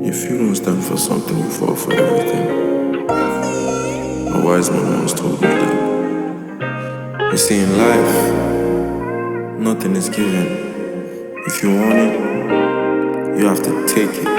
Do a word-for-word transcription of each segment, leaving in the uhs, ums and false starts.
If you don't stand for something, you fall for everything. A wise man once told me that. You see, in life, nothing is given. If you want it, you have to take it.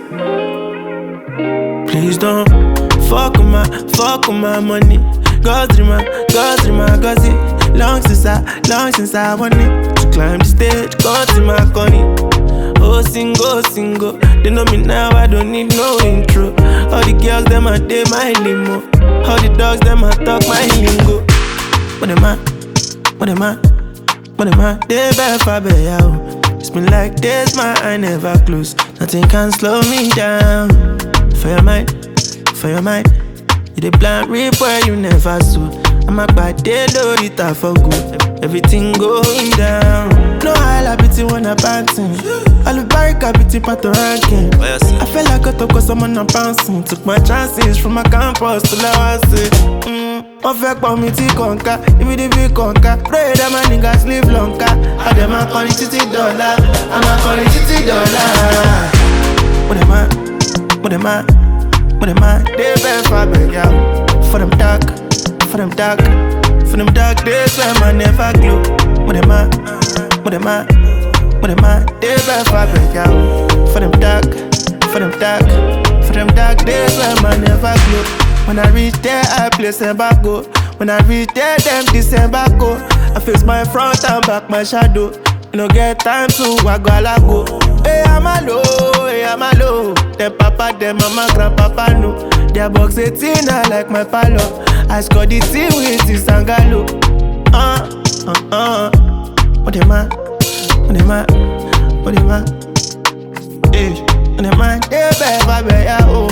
Please don't fuck with my, fuck with my money. God's dream, God's dream, God's it. Long since I, long since I want it. To climb the stage, God's in my corner. Oh, single, single. They know me now, I don't need no intro. All the girls, them a day my limo. All the dogs, them a talk my lingo. What am I? What am I? What am I? They better for me, it's been like this, my eye never close. Nothing can slow me down. For your mind, for your mind. You the blind reap where you never saw. I'm a bad day, load it up for good. Everything going down. No I pity when I'm bouncing. All the barricade pity part of ranking. I felt like I got to cause someone I'm bouncing. Took my chances from my campus to la say. Mm, one fact for me to conquer. If it be conquer, pray that my niggas live longer. I dem a call it fifty dollar. I'm a call it fifty dollar. What am I? What am I? What am I? They better for me, yeah. For them dark, for them dark, for them dark days when I never glow. What am I? What am I? What am I? They better for me, yeah. For them dark, for them dark, for them dark days when I never glow. When I reach there, I place them back go. When I reach there, them December go. I face my front and back my shadow. You no get time to wago alago. Hey, I'm alone, hey, I'm alone. Them papa, them mama, grandpapa no. Their box eighteen, I like my palo. I score the team with the sangalo. Uh, uh, uh. What am I? What am I? What am I? Hey, what am I? Hey, baby, baby, oh.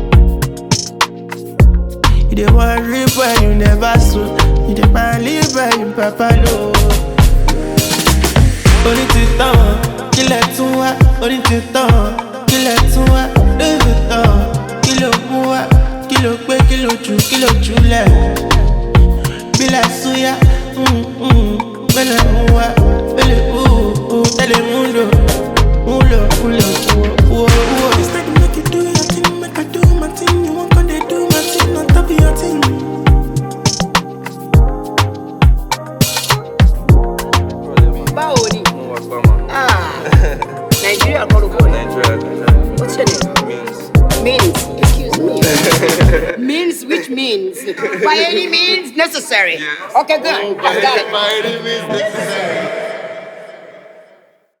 You the one reap where you never sow. You the man live where you papa know. Orí ti tán, kílẹ̀ tún wá. Orí ti tán, kílẹ̀ tún wá. Lórí tán, kí ló mú wá. Kí ló pé, kí ló jù, kí ló jùlẹ̀. Bílẹ̀ súyá, bẹ́lẹ̀ mú wá. Bẹ́lẹ̀ wú, tẹ́lẹ̀ mú lò. Mú lò, mú lò, wú, wú. It's like make you do your thing, make I do my thing. You won't go there do my thing, on top of your thing. Báwo ni? Ah, Nigeria Korobo. Nigeria. What's your name? Means. Means. Excuse me. Means which means? By any means necessary. Okay, good. I've got it. By any means necessary.